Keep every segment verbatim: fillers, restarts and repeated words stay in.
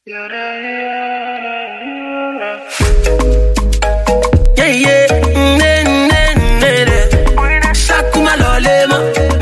Yeah, yeah. Shakuma lolema.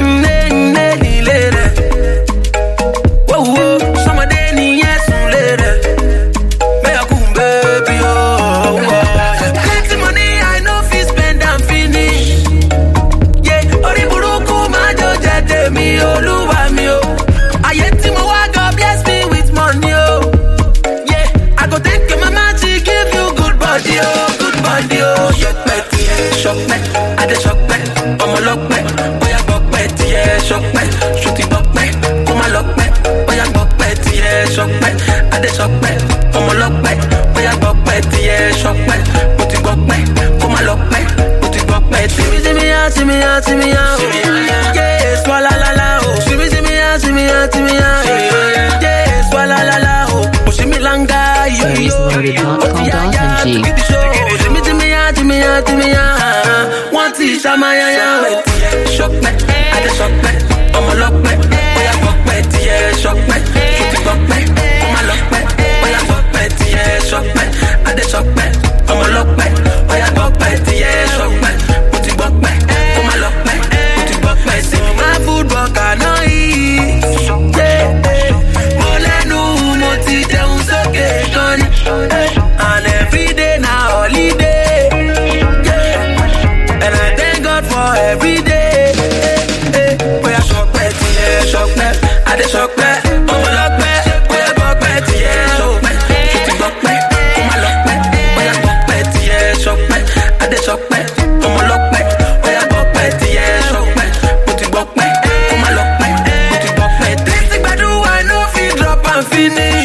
Whoa, whoa. Some day ni yes later. Me a cool baby, oh. Plenty money I know fi spend and finish. Yeah, ori buruku majo jete mi oluwa mi o. Ayeti mo wa God bless me with money, oh. I go thank your mama, she give you good body, oh, good body, oh. Shock back, shock back, I dey shock back, I'm a lock back, oh yeah, buck back, yeah, shock back, shooty buck back, come a lock back, oh yeah, buck back, yeah, shock back, I dey shock back, I'm a lock back, oh yeah, buck back, yeah, shock back, put it buck back, come a lock back, put it buck back, see me, see me out, see me out, see me out, yeah, swalla la la, oh, see me, see me out, see me out, see me out, yeah, swalla la la, oh, push me langa. Loaded dot com dot n g. Jimmy, Jimmy, Jimmy, Jimmy, one tea, Shamaya, shock me, I just shock me, I'm a lock me, oh yeah, fuck me, yeah, shock me, shoot it, fuck me, I'm a lock me, oh yeah, fuck me, yeah, shock me, I just shock me, I'm a lock me, oh yeah, fuck me, yeah, shock me, put it, fuck me, I'm a lock me, put it, fuck me, see me, my food, but I know eat, yeah, Molenu, Moti, Deus, okay, Johnny. And every day now holiday, yeah. And I thank God for every day. We are shock pet, yeah, shock pet. I dey shock pet, I'm a lock pet. We are buck pet, yeah, shock pet. Shooting buck pet, I'm a lock pet. We are buck pet, yeah, shock pet. I dey shock pet, I'm a lock pet. We are buck pet, yeah, shock pet. Put it buck pet, I'm a lock pet. Put it buck pet. This thing I do, I know fi drop and finish.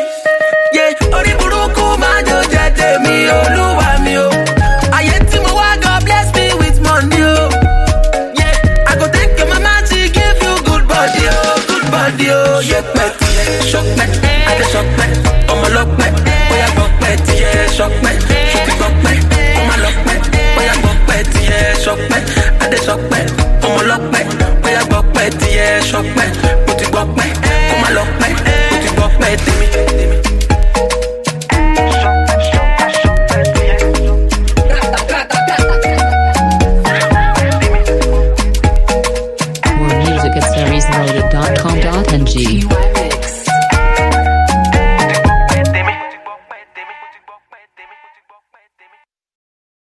Me, Oluwa mi o. Ayeti mo wa, God bless me with money, oh. Yeah, I go thank your mama, she give you good body, oh, good body, oh. Yeah, pet, shock pet, I dey shock pet, I'm a lock pet, oh yeah, buck pet, yeah, shock pet, shoot it buck pet, I'm a lock pet, oh yeah, buck pet, yeah, shock pet, I dey shock pet, I'm a lock pet, oh yeah, buck pet, yeah, shock pet.